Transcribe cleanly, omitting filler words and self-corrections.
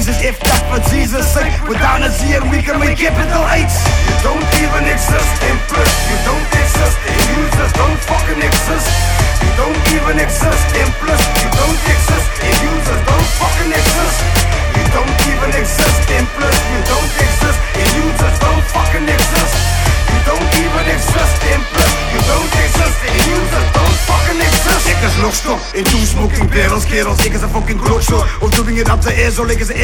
Jesus, if that's for Jesus' sake. We're down to Z and we can make capital H. You don't even exist in plus. You don't exist in users, don't fucking exist. You don't even exist in plus. You don't exist in users, don't fucking exist. You don't even exist in plus. You don't exist in users, don't fucking exist. You don't even exist in plus. You don't exist in users, don't fucking exist. Ik is nog stop in two smoking barrels, kerels. Ik is een fucking klokshot. Of doe je dat de is, zo liggen ze